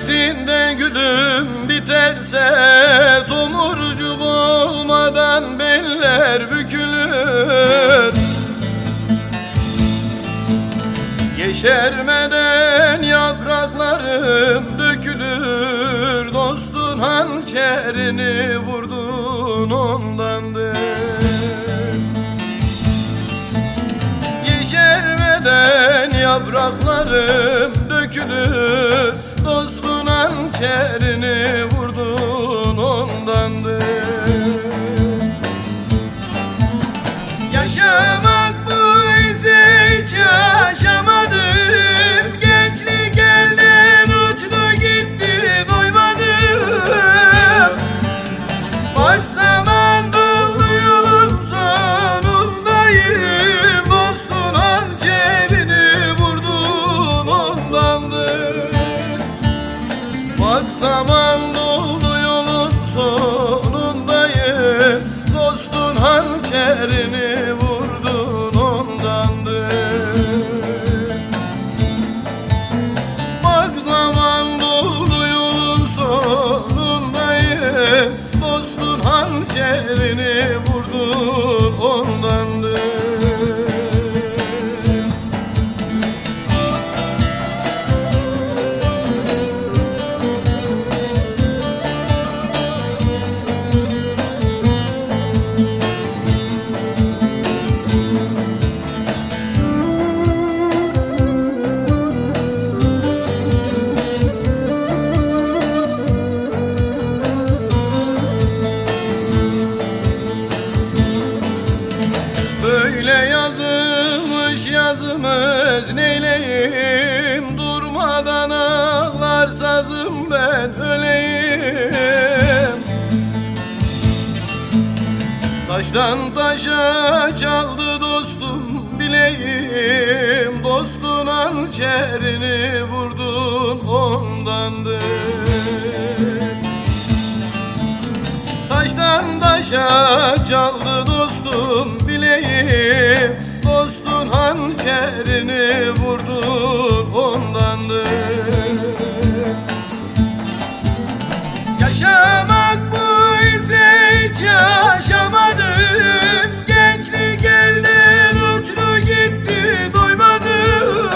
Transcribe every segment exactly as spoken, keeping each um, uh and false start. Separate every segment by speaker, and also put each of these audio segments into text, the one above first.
Speaker 1: Mevsimde gülüm biterse tomurcuk olmadan beller bükülür. Yeşermeden yapraklarım dökülür. Dostun hançerini vurdun ondandır. Yeşermeden yapraklarım dökülür. Dostun hançerini vurdun ondandır. Yaşamak bu ise hiç yaşamadım. Gençlik elden uçtu gitti doymadım. Boş zaman dolu yolun sonundayım. Dostun hançerini vurdun ondandır. Bak zaman doldu yolun sonundayım. Dostun hançerini vurdun ondandır. Bak zaman doldu yolun sonundayım. Dostun hançerini vurdun ondandır. Böyle yazılmış yazımız neyleyim? Durmadan ağlar sazım ben öleyim. Taştan taşa çaldı dostum bileyim. Dostun hançerini vurdun ondandır. Taştan taşa çaldı dostum bileyim. Dostun hançerini vurdun ondandır. Yaşamak bu ise hiç yaşamadım. Gençlik elden uçtu gitti doymadım.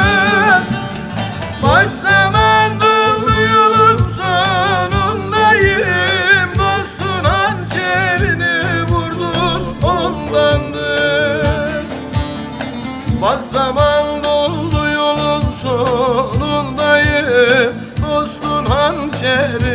Speaker 1: Boş zaman doldu yolun sonundayım. Dostun hançerini vurdun ondandır. Bak zaman doldu yolun sonundayım. Dostun hançerini